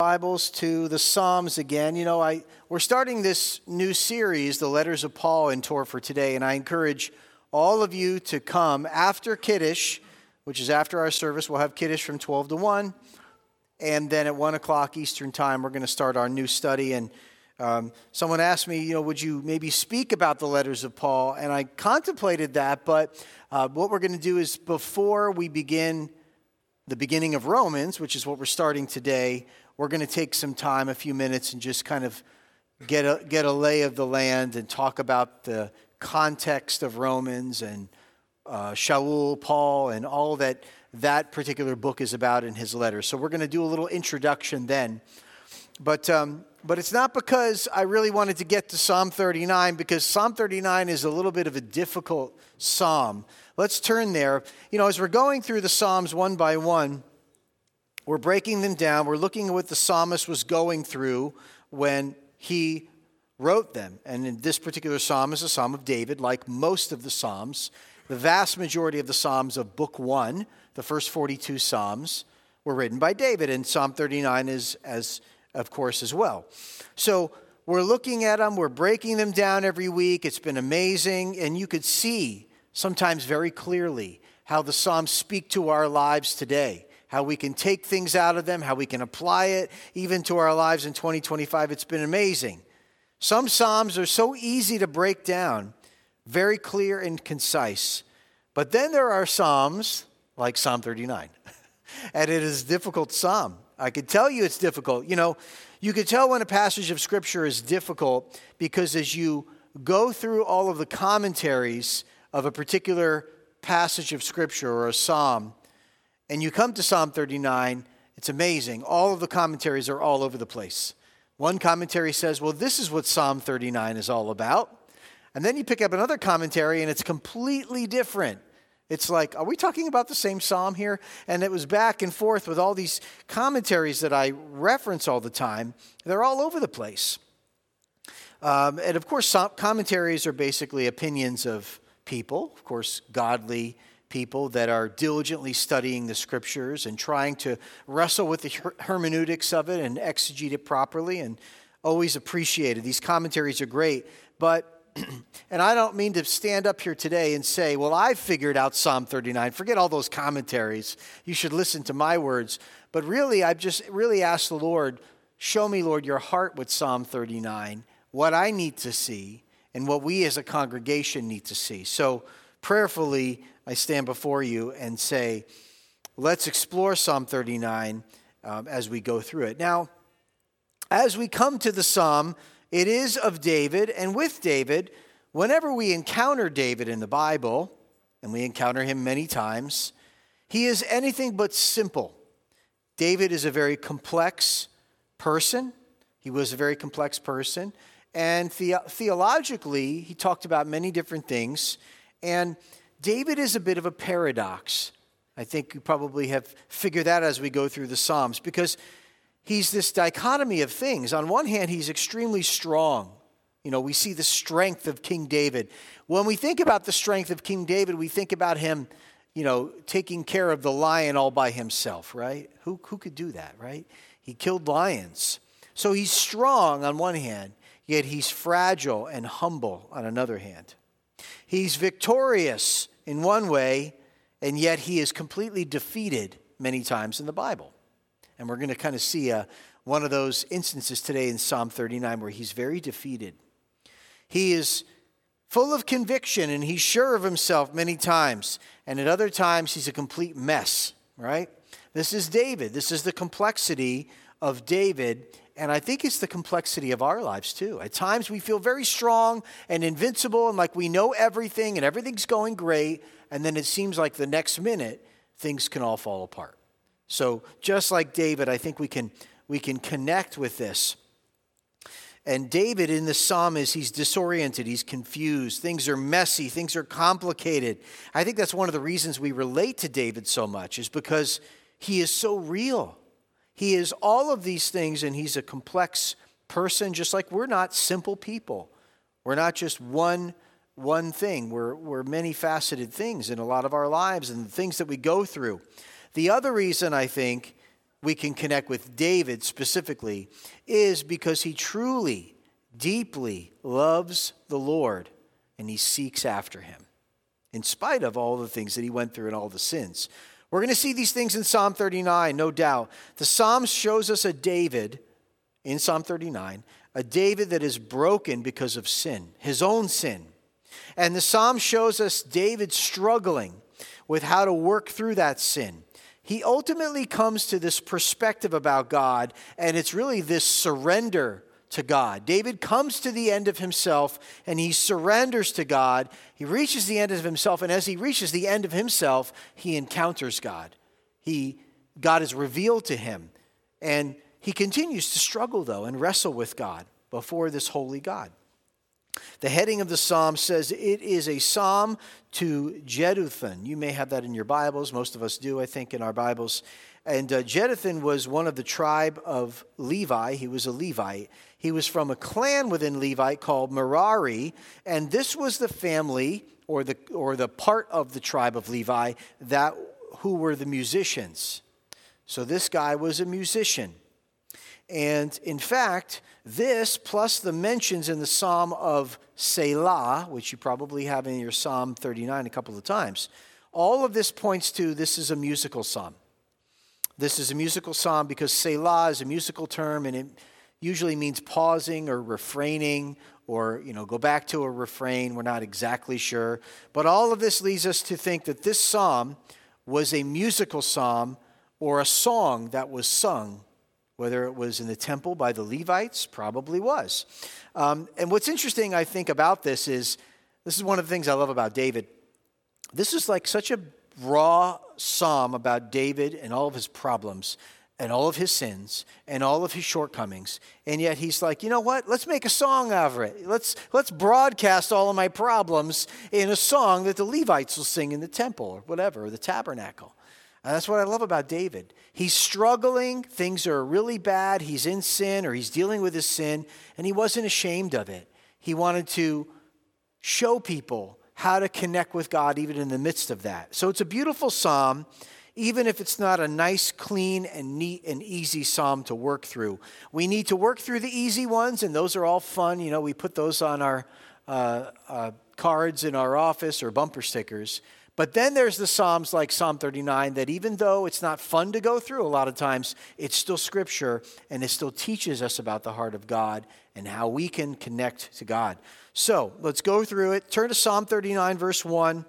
Bibles to the Psalms again. We're starting this new series, The Letters of Paul in Torah for today, and I encourage all of you to come after Kiddush, which is after our service. We'll have Kiddush from 12 to 1, and then at 1 o'clock Eastern Time, we're going to start our new study. And someone asked me, would you maybe speak about the letters of Paul? And I contemplated that, but what we're going to do is before we begin the beginning of Romans, which is what we're starting today, we're going to take some time, a few minutes, and just kind of get a lay of the land and talk about the context of Romans and Shaul, Paul, and all that particular book is about in his letters. So we're going to do a little introduction then. But it's not because I really wanted to get to Psalm 39, because Psalm 39 is a little bit of a difficult psalm. Let's turn there. As we're going through the Psalms one by one, we're breaking them down. We're looking at what the psalmist was going through when he wrote them. And in this particular psalm is a psalm of David, like most of the psalms. The vast majority of the psalms of Book 1, the first 42 psalms, were written by David. And Psalm 39 is, of course, as well. So we're looking at them. We're breaking them down every week. It's been amazing. And you could see sometimes very clearly how the Psalms speak to our lives today, how we can take things out of them, how we can apply it even to our lives in 2025. It's been amazing. Some Psalms are so easy to break down, very clear and concise. But then there are Psalms like Psalm 39. And it is a difficult psalm. I could tell you it's difficult. You could tell when a passage of Scripture is difficult because as you go through all of the commentaries of a particular passage of Scripture or a psalm, and you come to Psalm 39, it's amazing. All of the commentaries are all over the place. One commentary says, well, this is what Psalm 39 is all about. And then you pick up another commentary, and it's completely different. It's like, are we talking about the same psalm here? And it was back and forth with all these commentaries that I reference all the time. They're all over the place. And of course, commentaries are basically opinions of people, of course, godly people that are diligently studying the Scriptures and trying to wrestle with the hermeneutics of it and exegete it properly, and always appreciated. These commentaries are great, but and I don't mean to stand up here today and say, well, I've figured out Psalm 39. Forget all those commentaries. You should listen to my words. But really, I've just really asked the Lord, show me, Lord, your heart with Psalm 39, what I need to see, and what we as a congregation need to see. So prayerfully, I stand before you and say, let's explore Psalm 39 as we go through it. Now, as we come to the psalm, it is of David, and with David, whenever we encounter David in the Bible, and we encounter him many times, he is anything but simple. David is a very complex person. He was a very complex person. And theologically, he talked about many different things. And David is a bit of a paradox. I think you probably have figured that as we go through the Psalms, because he's this dichotomy of things. On one hand, he's extremely strong. We see the strength of King David. When we think about the strength of King David, we think about him, taking care of the lion all by himself, right? Who could do that, right? He killed lions. So he's strong on one hand, yet he's fragile and humble on another hand. He's victorious in one way, and yet he is completely defeated many times in the Bible. And we're going to kind of see one of those instances today in Psalm 39 where he's very defeated. He is full of conviction, and he's sure of himself many times. And at other times, he's a complete mess, right? This is David. This is the complexity of David. And I think it's the complexity of our lives too. At times we feel very strong and invincible and like we know everything and everything's going great. And then it seems like the next minute things can all fall apart. So just like David, I think we can connect with this. And David in the psalm he's disoriented, he's confused. Things are messy, things are complicated. I think that's one of the reasons we relate to David so much, is because he is so real. He is all of these things, and he's a complex person, just like we're not simple people. We're not just one thing. We're many-faceted things in a lot of our lives and the things that we go through. The other reason, I think, we can connect with David specifically is because he truly, deeply loves the Lord and he seeks after him, in spite of all the things that he went through and all the sins. We're going to see these things in Psalm 39, no doubt. The Psalm shows us a David, in Psalm 39, a David that is broken because of sin, his own sin. And the Psalm shows us David struggling with how to work through that sin. He ultimately comes to this perspective about God, and it's really this surrender to God. David comes to the end of himself, and he surrenders to God. He reaches the end of himself, and as he reaches the end of himself, he encounters God. God is revealed to him, and he continues to struggle, though, and wrestle with God before this holy God. The heading of the psalm says it is a psalm to Jeduthun. You may have that in your Bibles. Most of us do, I think, in our Bibles. And Jeduthun was one of the tribe of Levi. He was a Levite. He was from a clan within Levi called Merari, and this was the family or the part of the tribe of Levi who were the musicians. So this guy was a musician. And in fact, this plus the mentions in the Psalm of Selah, which you probably have in your Psalm 39 a couple of times, all of this points to this is a musical psalm. This is a musical psalm because Selah is a musical term, and it usually means pausing or refraining or, go back to a refrain. We're not exactly sure. But all of this leads us to think that this psalm was a musical psalm or a song that was sung. Whether it was in the temple by the Levites, probably was. And what's interesting, I think, about this is one of the things I love about David. This is like such a raw psalm about David and all of his problems and all of his sins and all of his shortcomings. And yet he's like, you know what? Let's make a song out of it. Let's broadcast all of my problems in a song that the Levites will sing in the temple or whatever, or the tabernacle. And that's what I love about David. He's struggling. Things are really bad. He's in sin or he's dealing with his sin, and he wasn't ashamed of it. He wanted to show people how to connect with God even in the midst of that. So it's a beautiful psalm, even if it's not a nice, clean, and neat and easy psalm to work through. We need to work through the easy ones, and those are all fun. We put those on our cards in our office or bumper stickers. But then there's the Psalms like Psalm 39 that even though it's not fun to go through a lot of times, it's still Scripture and it still teaches us about the heart of God and how we can connect to God. So let's go through it. Turn to Psalm 39, verse 1.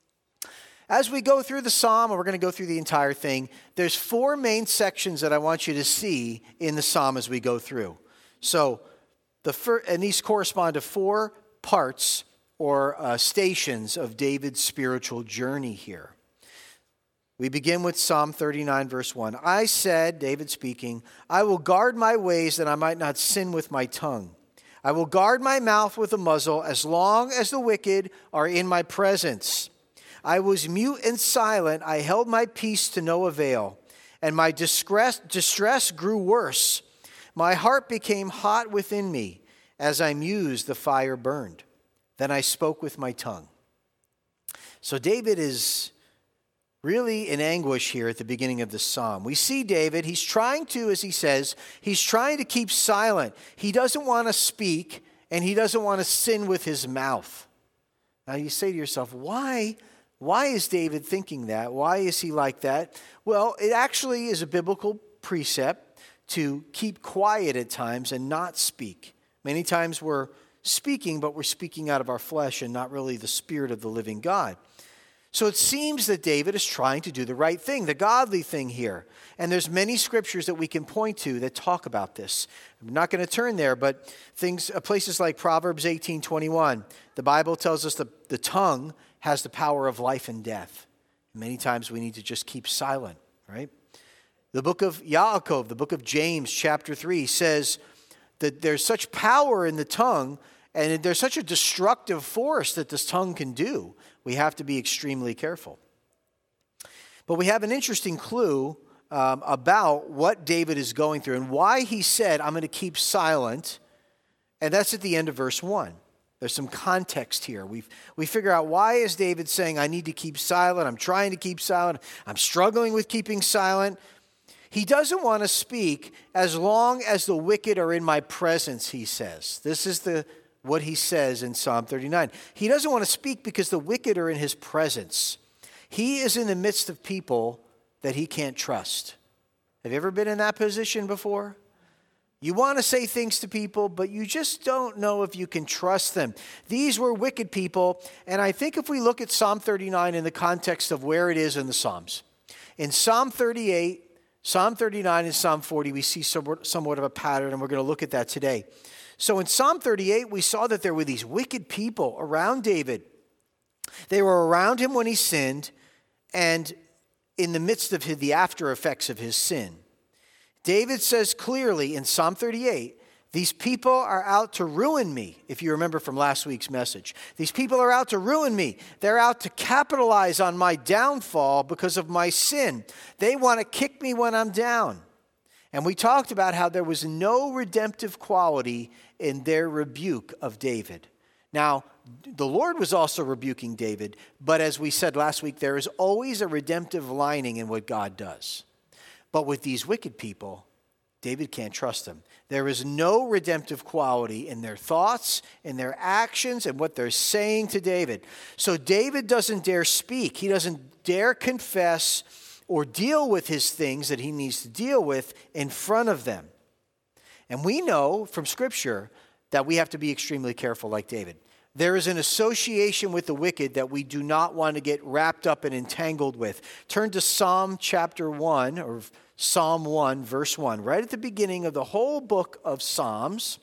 As we go through the Psalm, and we're going to go through the entire thing, there's 4 main sections that I want you to see in the Psalm as we go through. So, and these correspond to 4 parts or stations of David's spiritual journey here. We begin with Psalm 39, verse 1. I said, David speaking, I will guard my ways that I might not sin with my tongue. I will guard my mouth with a muzzle as long as the wicked are in my presence. I was mute and silent. I held my peace to no avail, and my distress grew worse. My heart became hot within me. As I mused, the fire burned. Then I spoke with my tongue. So David is really in anguish here at the beginning of the psalm. We see David, he's trying to, as he says, he's trying to keep silent. He doesn't want to speak, and he doesn't want to sin with his mouth. Now you say to yourself, why is David thinking that? Why is he like that? Well, it actually is a biblical precept to keep quiet at times and not speak. Many times we're speaking, but we're speaking out of our flesh and not really the Spirit of the living God. So it seems that David is trying to do the right thing, the godly thing here. And there's many scriptures that we can point to that talk about this. I'm not going to turn there, but places like Proverbs 18:21, the Bible tells us the tongue has the power of life and death. And many times we need to just keep silent, right? The book of Yaakov, the book of James, chapter 3, says that there's such power in the tongue, and there's such a destructive force that this tongue can do. We have to be extremely careful. But we have an interesting clue about what David is going through and why he said, I'm going to keep silent. And that's at the end of verse 1. There's some context here. We figure out, why is David saying, I need to keep silent? I'm trying to keep silent. I'm struggling with keeping silent. He doesn't want to speak as long as the wicked are in my presence, he says. This is what he says in Psalm 39. He doesn't want to speak because the wicked are in his presence. He is in the midst of people that he can't trust. Have you ever been in that position before? You want to say things to people, but you just don't know if you can trust them. These were wicked people, and I think if we look at Psalm 39 in the context of where it is in the Psalms, in Psalm 38, Psalm 39 and Psalm 40, we see somewhat of a pattern, and we're going to look at that today. So in Psalm 38, we saw that there were these wicked people around David. They were around him when he sinned, and in the midst of the after effects of his sin. David says clearly in Psalm 38, these people are out to ruin me, if you remember from last week's message. These people are out to ruin me. They're out to capitalize on my downfall because of my sin. They want to kick me when I'm down. And we talked about how there was no redemptive quality in their rebuke of David. Now, the Lord was also rebuking David, but as we said last week, there is always a redemptive lining in what God does. But with these wicked people, David can't trust them. There is no redemptive quality in their thoughts, in their actions, and what they're saying to David. So David doesn't dare speak. He doesn't dare confess or deal with his things that he needs to deal with in front of them. And we know from Scripture that we have to be extremely careful like David. There is an association with the wicked that we do not want to get wrapped up and entangled with. Turn to Psalm chapter 1, or Psalm 1, verse 1. Right at the beginning of the whole book of Psalms,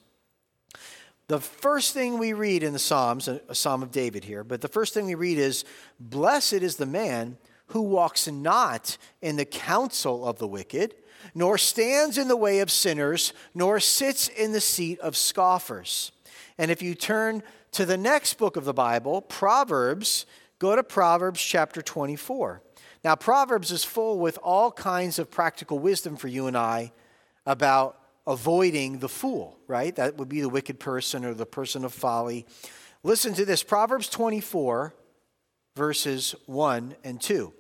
the first thing we read in the Psalms, a Psalm of David here, but the first thing we read is, "Blessed is the man who walks not in the counsel of the wicked, nor stands in the way of sinners, nor sits in the seat of scoffers." And if you turn to the next book of the Bible, Proverbs, go to Proverbs chapter 24. Now, Proverbs is full with all kinds of practical wisdom for you and I about avoiding the fool, right? That would be the wicked person or the person of folly. Listen to this, Proverbs 24, verses 1 and 2.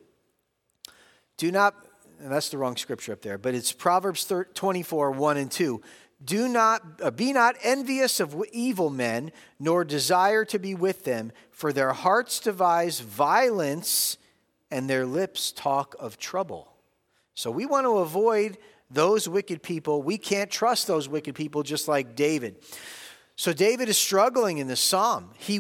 Do not, and that's the wrong scripture up there, but it's Proverbs 24, 1 and 2. Be not envious of evil men, nor desire to be with them, for their hearts devise violence, and their lips talk of trouble. So we want to avoid those wicked people. We can't trust those wicked people, just like David. So David is struggling in this psalm. He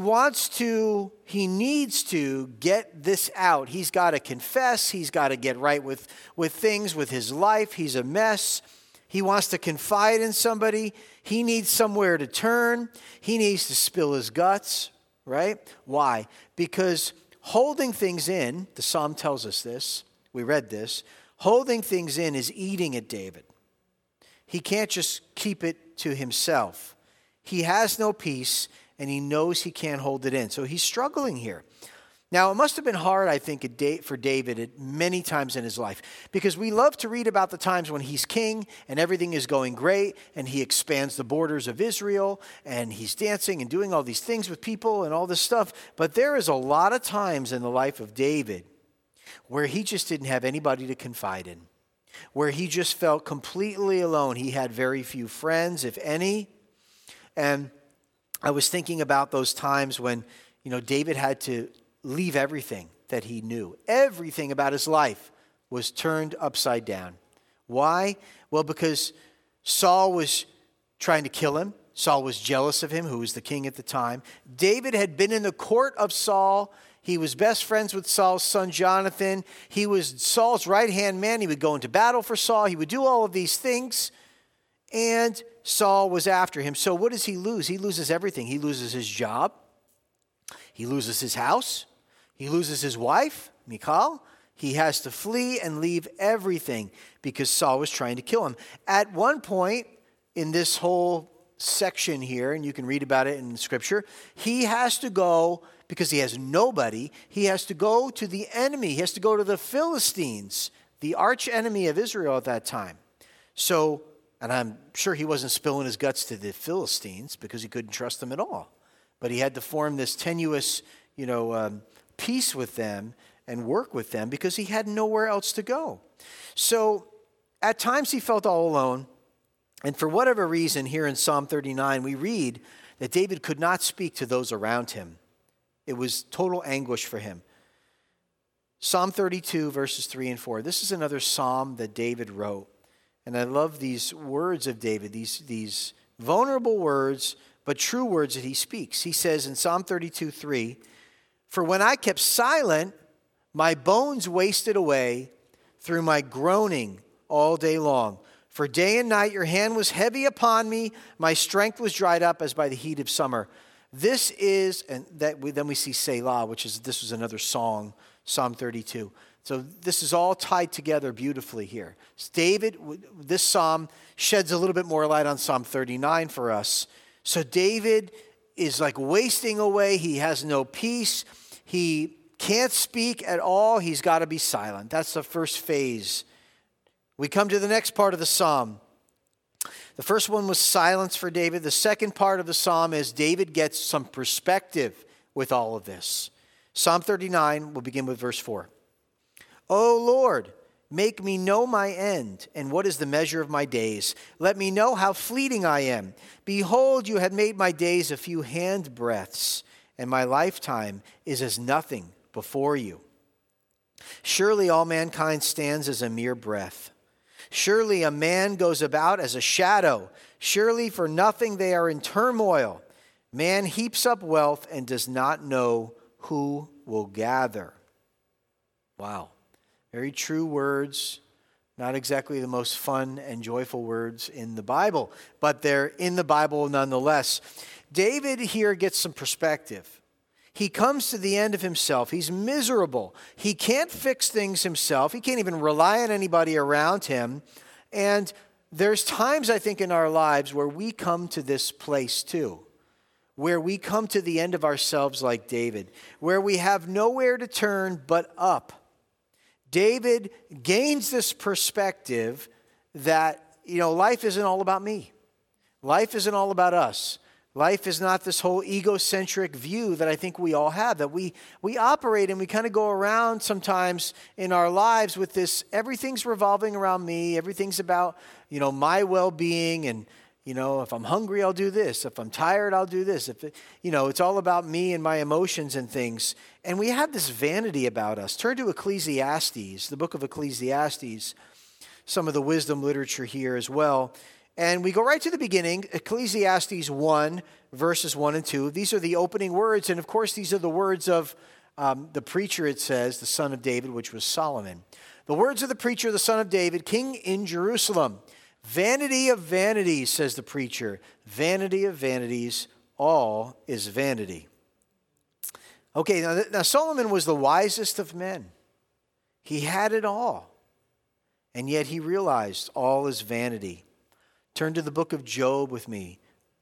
needs to get this out. He's got to confess. He's got to get right with things, with his life. He's a mess. He wants to confide in somebody. He needs somewhere to turn. He needs to spill his guts, right? Why? Because holding things in, the psalm tells us this, we read this, holding things in is eating at David. He can't just keep it to himself. He has no peace, and he knows he can't hold it in. So he's struggling here. Now, it must have been hard, I think, for David at many times in his life, because we love to read about the times when he's king and everything is going great and he expands the borders of Israel and he's dancing and doing all these things with people and all this stuff. But there is a lot of times in the life of David where he just didn't have anybody to confide in, where he just felt completely alone. He had very few friends, if any. And I was thinking about those times when, David had to leave everything that he knew. Everything about his life was turned upside down. Why? Well, because Saul was trying to kill him. Saul was jealous of him, who was the king at the time. David had been in the court of Saul. He was best friends with Saul's son, Jonathan. He was Saul's right-hand man. He would go into battle for Saul. He would do all of these things. And Saul was after him. So what does he lose? He loses everything. He loses his job. He loses his house. He loses his wife, Michal. He has to flee and leave everything because Saul was trying to kill him. At one point in this whole section here, and you can read about it in Scripture, he has to go, because he has nobody, he has to go to the enemy. He has to go to the Philistines, the arch enemy of Israel at that time. So, and I'm sure he wasn't spilling his guts to the Philistines because he couldn't trust them at all. But he had to form this tenuous, peace with them and work with them because he had nowhere else to go. So at times he felt all alone. And for whatever reason, here in Psalm 39, we read that David could not speak to those around him. It was total anguish for him. Psalm 32, verses 3 and 4. This is another psalm that David wrote. And I love these words of David, these vulnerable words, but true words that he speaks. He says in Psalm 32, 3, "For when I kept silent, my bones wasted away through my groaning all day long. For day and night your hand was heavy upon me. My strength was dried up as by the heat of summer." This is, and then we see Selah, this was another song, Psalm 32. So this is all tied together beautifully here. David, this psalm sheds a little bit more light on Psalm 39 for us. So David is like wasting away. He has no peace. He can't speak at all. He's got to be silent. That's the first phase. We come to the next part of the psalm. The first one was silence for David. The second part of the psalm is David gets some perspective with all of this. Psalm 39, we'll begin with verse 4. "O Lord, make me know my end, and what is the measure of my days. Let me know how fleeting I am. Behold, you had made my days a few handbreadths, and my lifetime is as nothing before you. Surely all mankind stands as a mere breath. Surely a man goes about as a shadow. Surely for nothing they are in turmoil. Man heaps up wealth and does not know who will gather." Wow. Very true words. Not exactly the most fun and joyful words in the Bible, but they're in the Bible nonetheless. David here gets some perspective. He comes to the end of himself. He's miserable. He can't fix things himself. He can't even rely on anybody around him. And there's times, I think, in our lives where we come to this place too, where we come to the end of ourselves like David, where we have nowhere to turn but up. David gains this perspective that, life isn't all about me. Life isn't all about us. Life is not this whole egocentric view that I think we all have, that we operate and we kind of go around sometimes in our lives with this, everything's revolving around me, everything's about, my well-being, and, if I'm hungry, I'll do this. If I'm tired, I'll do this. It's all about me and my emotions and things. And we have this vanity about us. Turn to Ecclesiastes, the book of Ecclesiastes, some of the wisdom literature here as well. And we go right to the beginning, Ecclesiastes 1, verses 1 and 2. These are the opening words, and of course these are the words of the preacher, it says, the son of David, which was Solomon. The words of the preacher, the son of David, king in Jerusalem. "Vanity of vanities," says the preacher. "Vanity of vanities, all is vanity." Okay, now Solomon was the wisest of men. He had it all, and yet he realized all is vanity. Turn to the book of Job with me.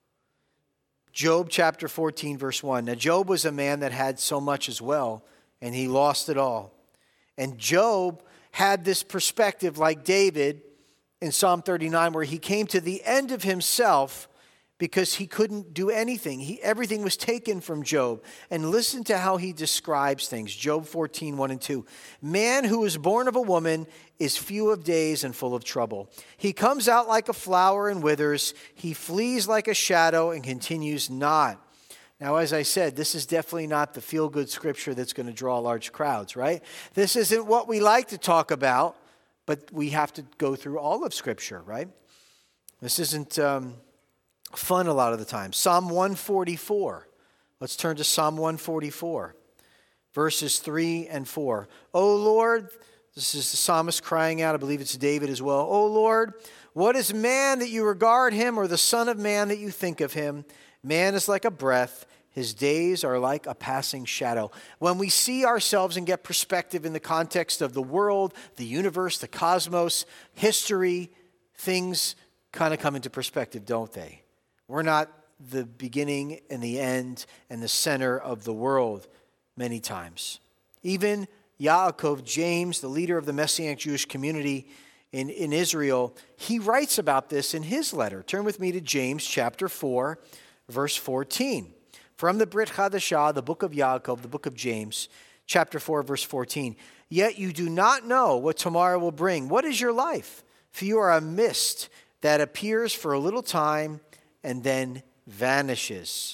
Job chapter 14, verse 1. Now, Job was a man that had so much as well, and he lost it all. And Job had this perspective like David in Psalm 39, where he came to the end of himself because he couldn't do anything. Everything was taken from Job. And listen to how he describes things. Job 14, 1 and 2. "Man who is born of a woman is few of days and full of trouble. He comes out like a flower and withers. He flees like a shadow and continues not." Now, as I said, this is definitely not the feel-good scripture that's going to draw large crowds, right? This isn't what we like to talk about, but we have to go through all of Scripture, right? This isn't fun a lot of the time. Psalm 144. Let's turn to Psalm 144, verses 3 and 4. "O Lord," this is the psalmist crying out. I believe it's David as well. "O Lord, what is man that you regard him, or the son of man that you think of him? Man is like a breath. His days are like a passing shadow." When we see ourselves and get perspective in the context of the world, the universe, the cosmos, history, things kind of come into perspective, don't they? We're not the beginning and the end and the center of the world many times. Even Yaakov, James, the leader of the Messianic Jewish community in Israel, he writes about this in his letter. Turn with me to James chapter 4, verse 14. From the Brit Hadashah, the book of Yaakov, the book of James, chapter 4, verse 14. "Yet you do not know what tomorrow will bring. What is your life? For you are a mist that appears for a little time and then vanishes.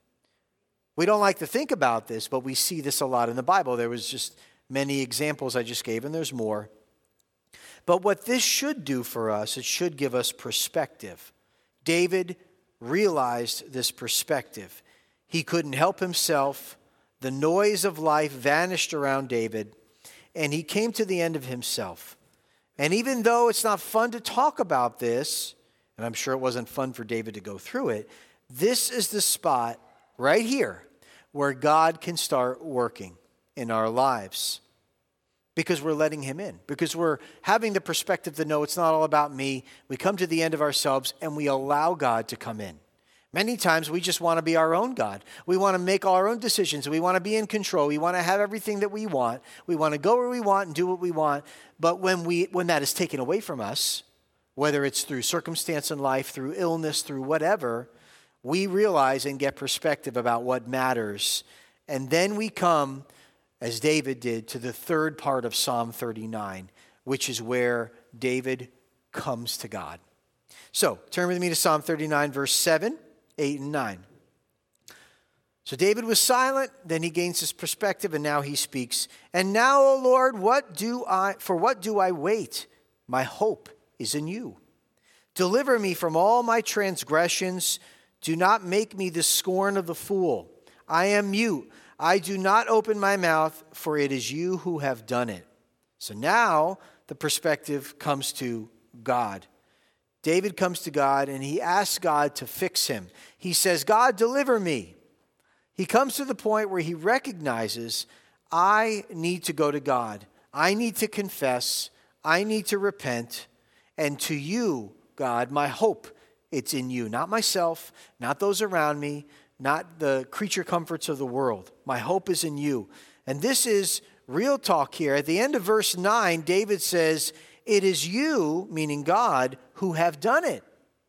We don't like to think about this, but we see this a lot in the Bible. There was just many examples I just gave, and there's more. But what this should do for us, it should give us perspective. David realized this perspective. He couldn't help himself. The noise of life vanished around David, and he came to the end of himself. And even though it's not fun to talk about this, and I'm sure it wasn't fun for David to go through it, this is the spot right here where God can start working in our lives. Because we're letting him in. Because we're having the perspective to know it's not all about me. We come to the end of ourselves and we allow God to come in. Many times we just want to be our own God. We want to make our own decisions. We want to be in control. We want to have everything that we want. We want to go where we want and do what we want. But when that is taken away from us, whether it's through circumstance in life, through illness, through whatever, we realize and get perspective about what matters. And then we come, as David did, to the third part of Psalm 39, which is where David comes to God. So, turn with me to Psalm 39, verse 7, 8, and 9. So David was silent, then he gains his perspective, and now he speaks. And now, O Lord, for what do I wait? My hope is in you. Deliver me from all my transgressions. Do not make me the scorn of the fool. I am mute. I do not open my mouth, for it is you who have done it. So now the perspective comes to God. David comes to God and he asks God to fix him. He says, God, deliver me. He comes to the point where he recognizes, I need to go to God. I need to confess. I need to repent. And to you, God, my hope, it's in you. Not myself, not those around me, not the creature comforts of the world. My hope is in you. And this is real talk here. At the end of verse 9, David says, it is you, meaning God, who have done it.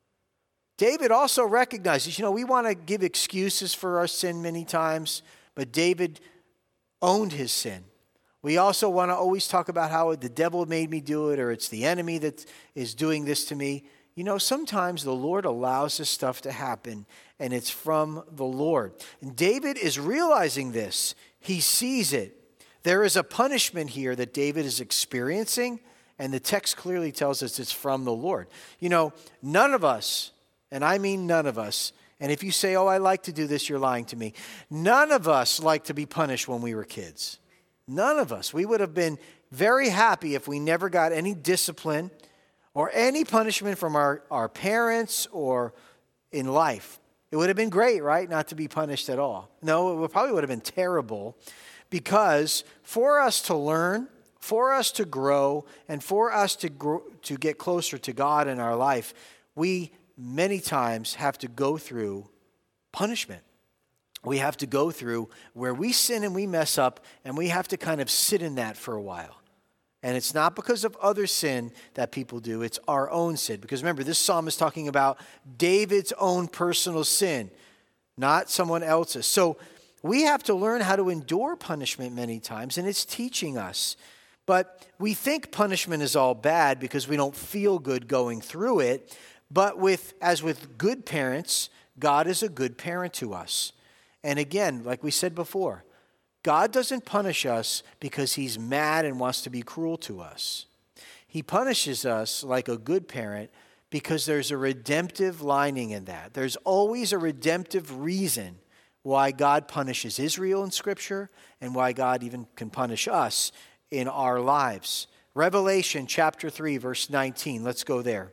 David also recognizes, we want to give excuses for our sin many times, but David owned his sin. We also want to always talk about how the devil made me do it, or it's the enemy that is doing this to me. Sometimes the Lord allows this stuff to happen, and it's from the Lord. And David is realizing this. He sees it. There is a punishment here that David is experiencing, and the text clearly tells us it's from the Lord. None of us, and I mean none of us, and if you say, oh, I like to do this, you're lying to me. None of us like to be punished when we were kids. None of us. We would have been very happy if we never got any discipline or any punishment from our parents or in life. It would have been great, right, not to be punished at all. No, it probably would have been terrible, because for us to learn, for us to grow, and for us to get closer to God in our life, we many times have to go through punishment. We have to go through where we sin and we mess up, and we have to kind of sit in that for a while. And it's not because of other sin that people do, it's our own sin. Because remember, this psalm is talking about David's own personal sin, not someone else's. So we have to learn how to endure punishment many times, and it's teaching us. But we think punishment is all bad because we don't feel good going through it. But as with good parents, God is a good parent to us. And again, like we said before, God doesn't punish us because he's mad and wants to be cruel to us. He punishes us like a good parent because there's a redemptive lining in that. There's always a redemptive reason why God punishes Israel in Scripture and why God even can punish us in our lives. Revelation chapter 3, verse 19. Let's go there.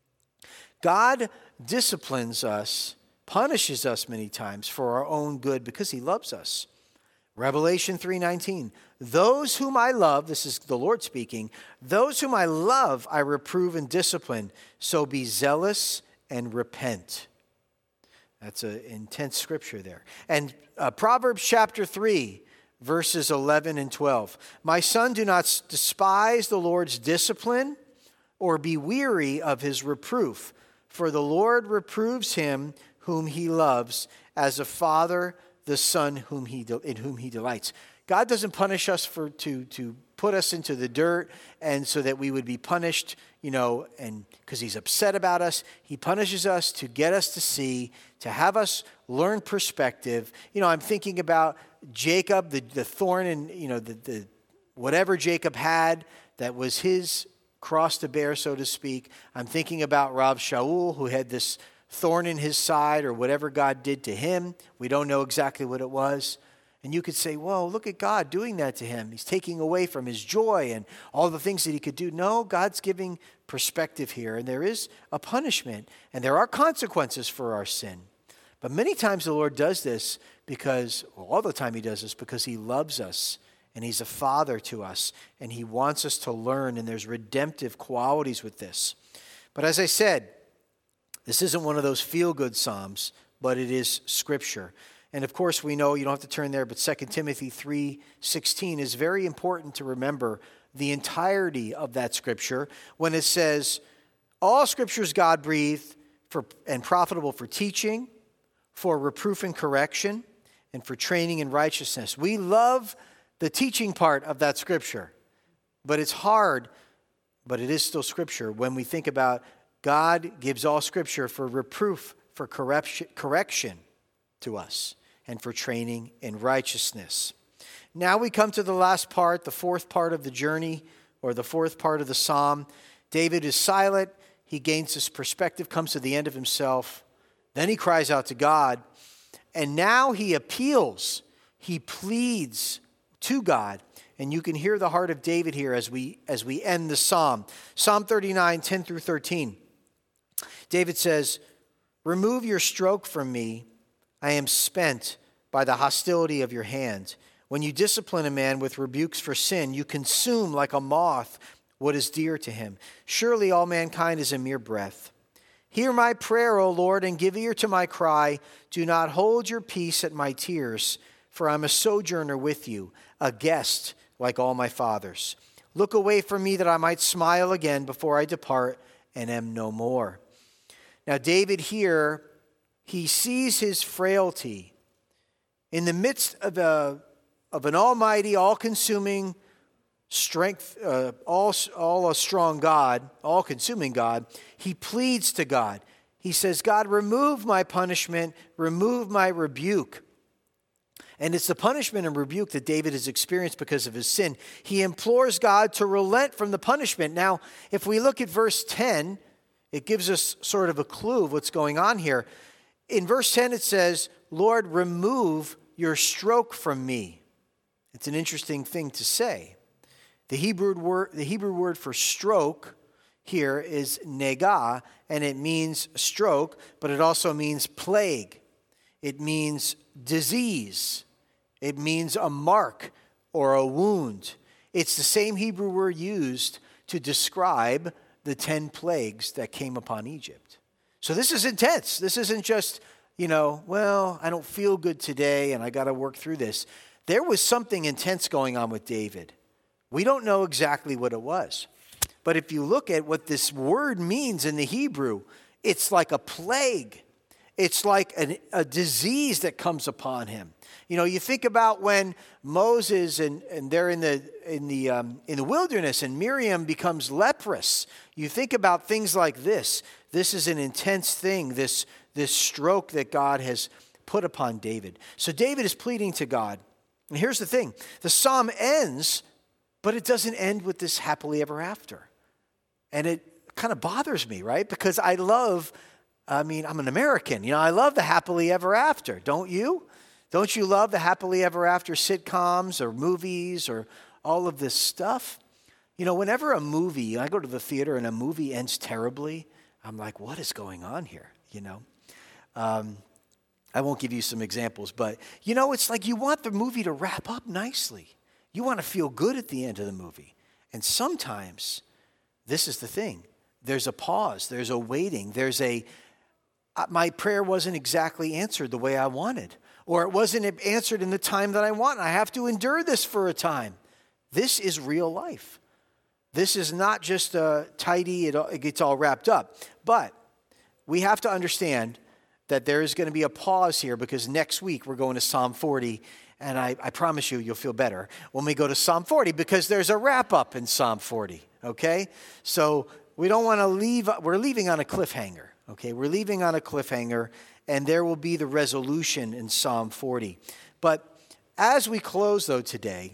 God disciplines us, punishes us many times for our own good because he loves us. Revelation 3:19, those whom I love, this is the Lord speaking, those whom I love I reprove and discipline, so be zealous and repent. That's an intense scripture there. And Proverbs chapter 3, verses 11 and 12. My son, do not despise the Lord's discipline or be weary of his reproof, for the Lord reproves him whom he loves, as a father the son in whom he delights. God doesn't punish us to put us into the dirt and so that we would be punished, and because he's upset about us, he punishes us to get us to see, to have us learn perspective. I'm thinking about Jacob, the thorn and, the whatever Jacob had that was his cross to bear, so to speak. I'm thinking about Rav Shaul, who had this thorn in his side or whatever God did to him. We don't know exactly what it was. And you could say, well, look at God doing that to him. He's taking away from his joy and all the things that he could do. No, God's giving perspective here. And there is a punishment. And there are consequences for our sin. But many times the Lord does this all the time he does this because he loves us. And he's a father to us. And he wants us to learn. And there's redemptive qualities with this. But as I said, this isn't one of those feel-good psalms, but it is Scripture. And of course, we know, you don't have to turn there, but 2 Timothy 3:16 is very important to remember the entirety of that Scripture when it says, all Scripture is God-breathed and profitable for teaching, for reproof and correction, and for training in righteousness. We love the teaching part of that Scripture, but it's hard, but it is still Scripture when we think about God gives all Scripture for reproof, for correction to us, and for training in righteousness. Now we come to the last part, the fourth part of the journey, or the fourth part of the psalm. David is silent. He gains his perspective, comes to the end of himself. Then he cries out to God. And now he appeals. He pleads to God. And you can hear the heart of David here as we end the psalm. Psalm 39, 10 through 13. David says, remove your stroke from me. I am spent by the hostility of your hand. When you discipline a man with rebukes for sin, you consume like a moth what is dear to him. Surely all mankind is a mere breath. Hear my prayer, O Lord, and give ear to my cry. Do not hold your peace at my tears, for I'm a sojourner with you, a guest like all my fathers. Look away from me that I might smile again before I depart and am no more. Now, David here, he sees his frailty in the midst of an almighty, all-consuming strength, all a strong God, all-consuming God. He pleads to God. He says, God, remove my punishment, remove my rebuke. And it's the punishment and rebuke that David has experienced because of his sin. He implores God to relent from the punishment. Now, if we look at verse 10, it gives us sort of a clue of what's going on here. In verse 10, it says, Lord, remove your stroke from me. It's an interesting thing to say. The Hebrew word for stroke here is negah, and it means stroke, but it also means plague. It means disease. It means a mark or a wound. It's the same Hebrew word used to describe the 10 plagues that came upon Egypt. So this is intense. This isn't just, I don't feel good today and I got to work through this. There was something intense going on with David. We don't know exactly what it was. But if you look at what this word means in the Hebrew, it's like a plague. It's like a disease that comes upon him. You think about when Moses and they're in the wilderness and Miriam becomes leprous. You think about things like this. This is an intense thing, this stroke that God has put upon David. So David is pleading to God. And here's the thing. The psalm ends, but it doesn't end with this happily ever after. And it kind of bothers me, right? Because I'm an American. I love the happily ever after. Don't you? Don't you love the happily ever after sitcoms or movies or all of this stuff? Whenever I go to the theater and a movie ends terribly, I'm like, what is going on here? I won't give you some examples, but it's like you want the movie to wrap up nicely. You want to feel good at the end of the movie. And sometimes, this is the thing. There's a pause. There's a waiting. My prayer wasn't exactly answered the way I wanted. Or it wasn't answered in the time that I want. I have to endure this for a time. This is real life. This is not just tidy, it gets all wrapped up. But we have to understand that there is going to be a pause here because next week we're going to Psalm 40. And I promise you'll feel better when we go to Psalm 40, because there's a wrap-up in Psalm 40, okay? So we don't want to leave, we're leaving on a cliffhanger, okay? We're leaving on a cliffhanger, and there will be the resolution in Psalm 40. But as we close, though, today,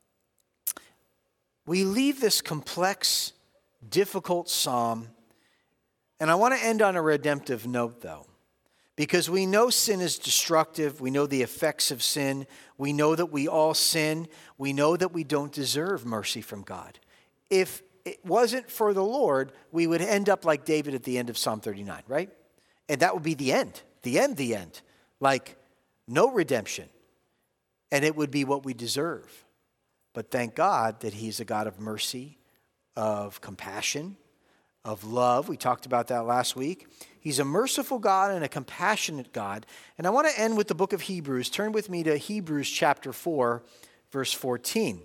we leave this complex, difficult psalm, and I want to end on a redemptive note, though, because we know sin is destructive. We know the effects of sin. We know that we all sin. We know that we don't deserve mercy from God. If it wasn't for the Lord, we would end up like David at the end of Psalm 39, right? And that would be the end, the end, like no redemption. And it would be what we deserve. But thank God that he's a God of mercy, of compassion, of love. We talked about that last week. He's a merciful God and a compassionate God. And I want to end with the book of Hebrews. Turn with me to Hebrews chapter 4, verse 14.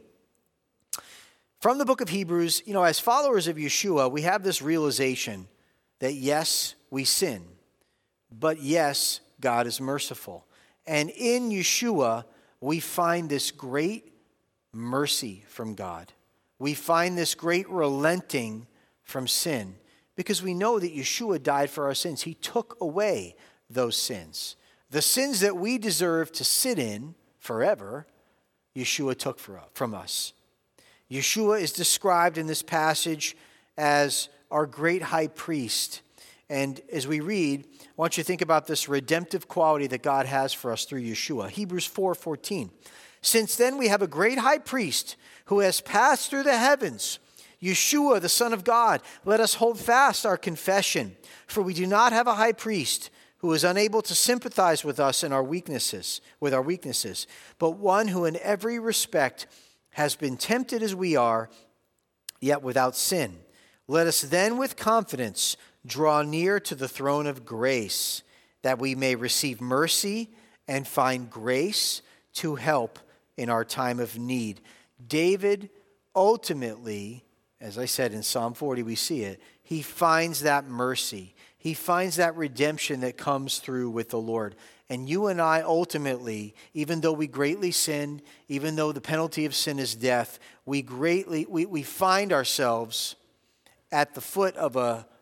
From the book of Hebrews, as followers of Yeshua, we have this realization that yes, we sin, but yes, God is merciful. And in Yeshua, we find this great mercy from God. We find this great relenting from sin because we know that Yeshua died for our sins. He took away those sins. The sins that we deserve to sit in forever, Yeshua took from us. Yeshua is described in this passage as our great high priest. And as we read, I want you to think about this redemptive quality that God has for us through Yeshua. Hebrews 4:14. Since then we have a great high priest who has passed through the heavens, Yeshua, the Son of God. Let us hold fast our confession, for we do not have a high priest who is unable to sympathize with us in our weaknesses, but one who in every respect has been tempted as we are, yet without sin. Let us then with confidence draw near to the throne of grace, that we may receive mercy and find grace to help in our time of need. David ultimately, as I said in Psalm 40, we see it, he finds that mercy. He finds that redemption that comes through with the Lord. And you and I ultimately, even though we greatly sin, even though the penalty of sin is death, we find ourselves at the foot of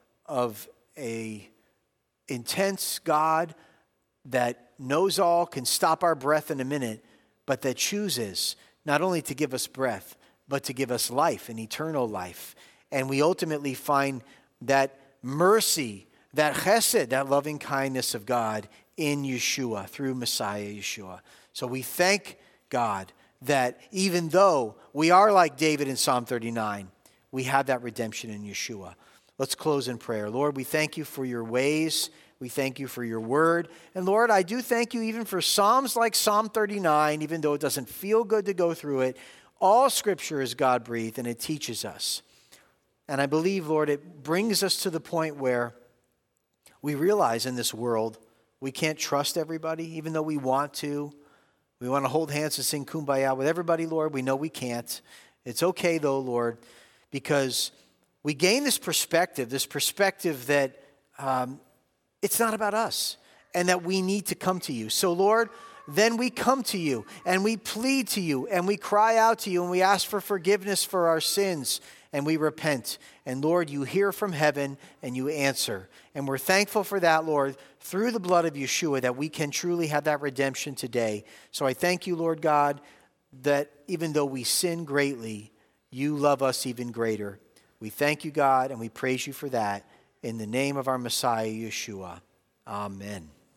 a intense God that knows all, can stop our breath in a minute, but that chooses not only to give us breath, but to give us life and eternal life. And we ultimately find that mercy, that chesed, that loving kindness of God in Yeshua, through Messiah Yeshua. So we thank God that even though we are like David in Psalm 39, we have that redemption in Yeshua. Let's close in prayer. Lord, we thank you for your ways. We thank you for your word. And Lord, I do thank you even for Psalms like Psalm 39, even though it doesn't feel good to go through it. All Scripture is God-breathed and it teaches us. And I believe, Lord, it brings us to the point where we realize in this world we can't trust everybody, even though we want to. We want to hold hands and sing Kumbaya with everybody, Lord. We know we can't. It's okay, though, Lord, because we gain this perspective that it's not about us and that we need to come to you. So, Lord, then we come to you and we plead to you and we cry out to you and we ask for forgiveness for our sins and we repent. And, Lord, you hear from heaven and you answer. And we're thankful for that, Lord, through the blood of Yeshua, that we can truly have that redemption today. So I thank you, Lord God, that even though we sin greatly, you love us even greater. We thank you, God, and we praise you for that. In the name of our Messiah, Yeshua. Amen.